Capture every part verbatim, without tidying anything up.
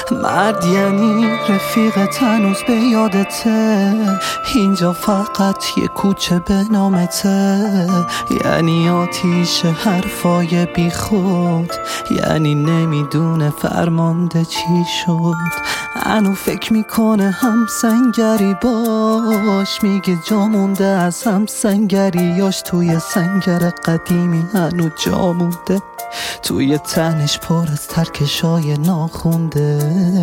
مرد یعنی رفیقت هنوز به یادته، اینجا فقط یه کوچه به نامته، یعنی آتیش حرفای بی خود، یعنی نمیدونه فرمانده چی شد. هنو فکر میکنه هم سنگری باش، میگه جا مونده از هم سنگریاش، توی سنگر قدیمی هنو جا مونده، توی تنش پر از ترکشای ناخونده.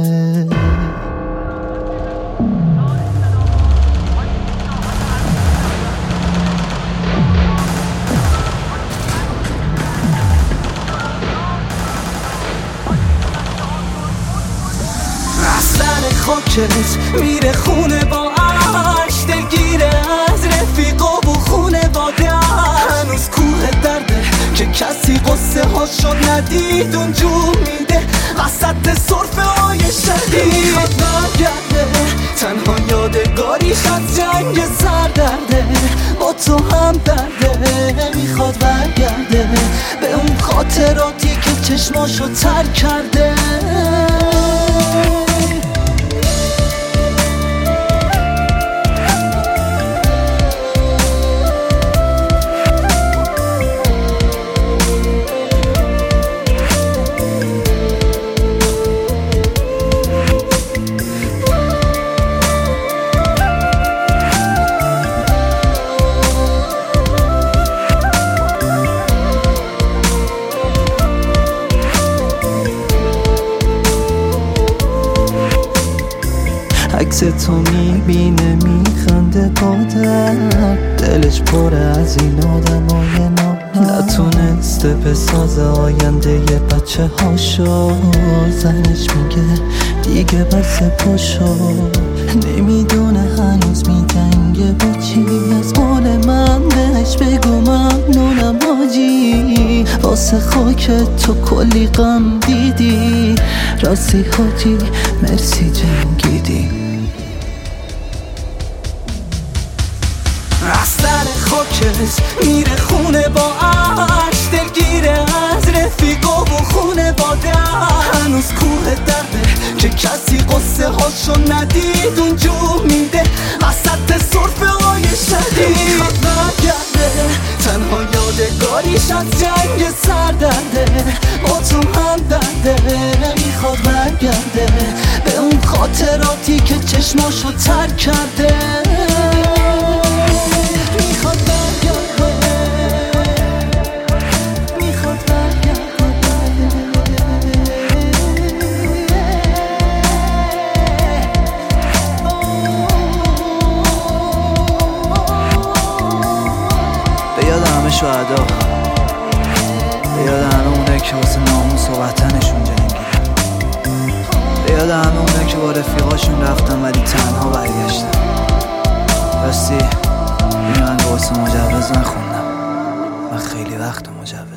رفتن خاکت میره خونه با عشق، دلگیره از رفیقا و خونه باده، هنوز کوه درده که کسی قصه هاشو ندید اونجور میده وسط صرفه های شدید. میخواد برگرده تنها یادگاریش از جنگ سردرده، با تو هم درده. میخواد برگرده به اون خاطراتی که چشماشو تر کرده. عکس تو میبینه میخنده با درد، دلش پره از این آدمای نامرد، نتونسته بسازه آینده یه بچه هاشو. زنش میگه دیگه بس پاشو، نمیدونه هنوز میدنگه با چی. از قول من بهش بگو ممنونم حاجی، واسه خاک تو کلی غم دیدی، راستی حاجی مرسی جنگیدی. رفتن خاکت میره خونه با عشق، دلگیره از رفیقا و خونه باده، هنوز کوه درده که کسی قصه هاشو ندید اونجور میده وسط صرفه های شدید. میخواد برگرده تنها یادگاریش از جنگ سردرده، با تو هم درده. میخواد برگرده به اون خاطراتی که چشماشو تر کرده. میخواد برگرده، میخواد برگرده. به یاد همه شهدا، به یاد همه اونه که واسه ناموس و وطنشون جنگیدن، به یاد همه اونه که با رفیقاشون رفتن ولی تنها برگشتن. راستی این من واسه مجوز نخوندم، من خیلی وقت مجوز